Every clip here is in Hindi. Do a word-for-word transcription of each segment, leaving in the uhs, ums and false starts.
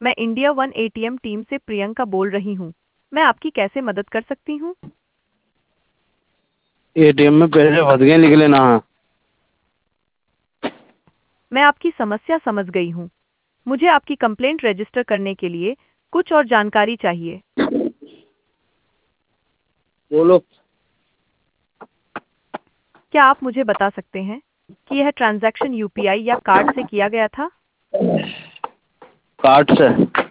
मैं इंडिया वन एटीएम टीम से प्रियंका बोल रही हूँ। मैं आपकी कैसे मदद कर सकती हूँ? एटीएम में पैसे फंस गए, निकले ना। मैं आपकी समस्या समझ गई हूँ। मुझे आपकी कंप्लेंट रजिस्टर करने के लिए कुछ और जानकारी चाहिए। बोलो। क्या आप मुझे बता सकते हैं कि यह ट्रांजैक्शन यूपीआई या कार्ड से किया गया था? कार्ड से।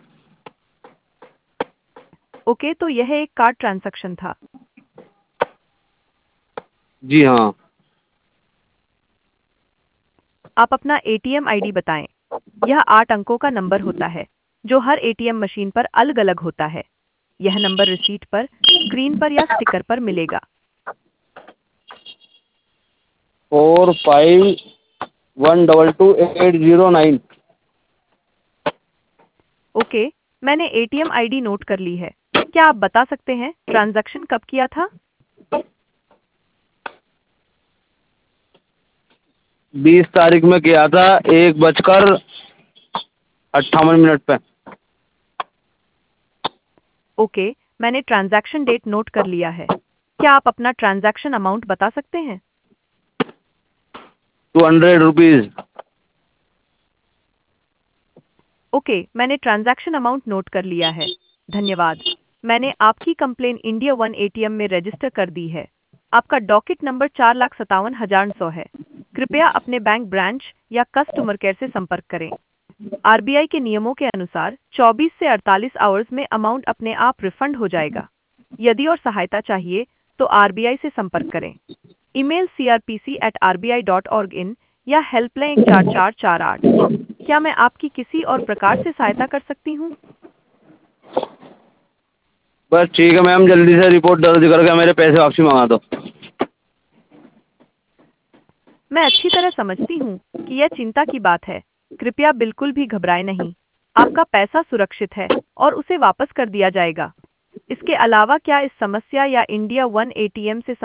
ओके, तो यह एक कार्ड ट्रांजैक्शन था। जी हाँ। आप अपना एटीएम आईडी बताएं। यह आठ अंकों का नंबर होता है जो हर एटीएम मशीन पर अलग अलग होता है। यह नंबर रिसीट पर, स्क्रीन पर या स्टिकर पर मिलेगा। Four five one double two eight zero nine. Okay, मैंने एटीएम आईडी नोट कर ली है। क्या आप बता सकते हैं ट्रांजैक्शन कब किया था? बीस तारीख में किया था, एक बजकर अट्ठावन मिनट पे। ओके, मैंने ट्रांजैक्शन डेट नोट कर लिया है। क्या आप अपना ट्रांजैक्शन अमाउंट बता सकते हैं? Two hundred rupees. ओके, मैंने ट्रांजैक्शन अमाउंट नोट कर लिया है। धन्यवाद। मैंने आपकी कंप्लेन इंडिया वन एटीएम में रजिस्टर कर दी है। आपका डॉकेट नंबर चार लाख सत्तावन हजार सौ है। कृपया अपने बैंक ब्रांच या कस्टमर केयर से संपर्क करें। आरबीआई के नियमों के अनुसार चौबीस से अड़तालीस आवर्स में अमाउंट अपने आप रिफंड हो जाएगा। यदि और सहायता चाहिए तो आरबीआई से संपर्क करें। Email C R P C at R B I dot org in या हेल्पलाइन चार चार चार आठ। क्या मैं आपकी किसी और प्रकार से सहायता कर सकती हूँ? बस ठीक है मैम, जल्दी से रिपोर्ट दर्ज करके मेरे पैसे वापसी मंगा दो। मैं अच्छी तरह समझती हूँ कि यह चिंता की बात है। कृपया बिल्कुल भी घबराएं नहीं। आपका पैसा सुरक्षित है और उसे वापस कर दिया जाएगा। इसके अलावा क्या इस समस्या या इंडिया वन एटीएम से